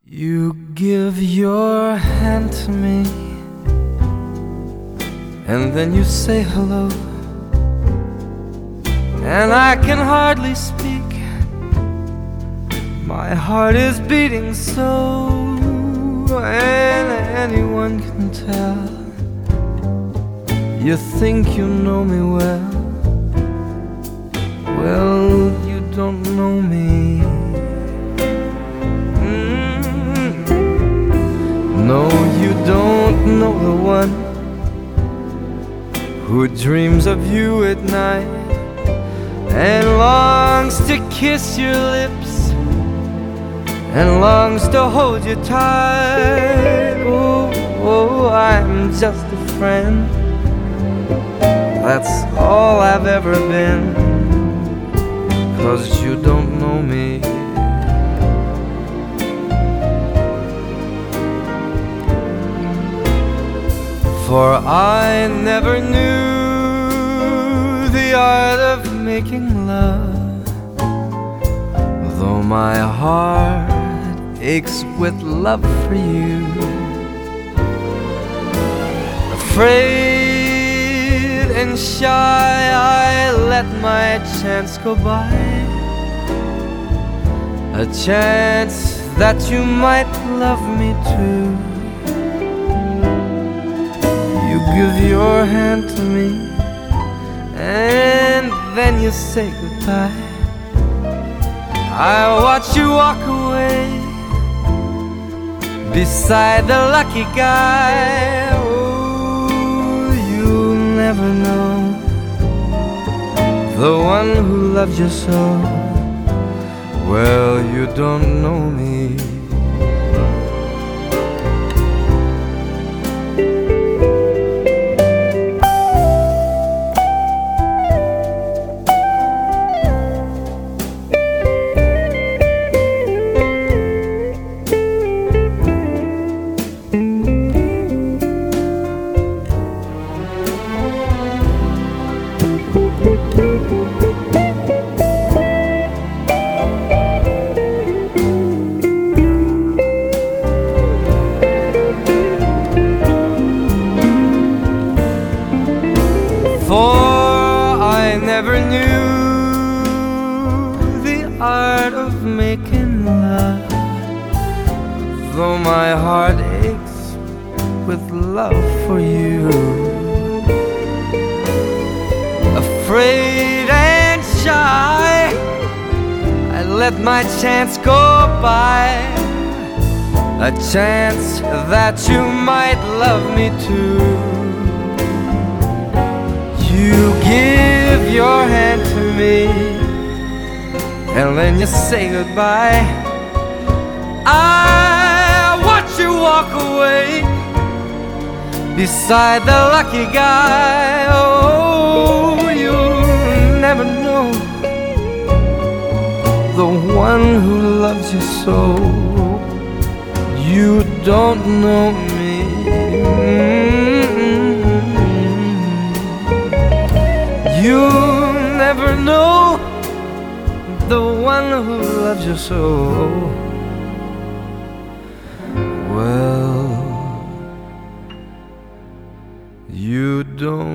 You give your hand to me, and then you say hello, and I can hardly speak. My heart is beating so, and anyone can tell. You think you know me well. Well, you don't know me. No, you don't know the one who dreams of you at night and longs to kiss your lips and longs to hold you tight. Oh, I'm just a friend. That's all I've ever been, 'cause you don't know me. For I never knew the art of making love, though my heart aches with love for you. Afraid and shy, I let my chance go by, a chance that you might love me too. You give your hand to me, and then you say goodbye. I watch you walk away beside the lucky guy. Oh, you'll never know the one who loves you so. Well, you don't know me. For I never knew the art of making love, though my heart aches with love for you. Afraid and shy, I let my chance go by, a chance that you might love me too. You give your hand to me, and then you say goodbye. I watch you walk away beside the lucky guy. Oh, you'll never know the one who loves you so. You don't know me. You'll never know the one who loves you so. Well, you don't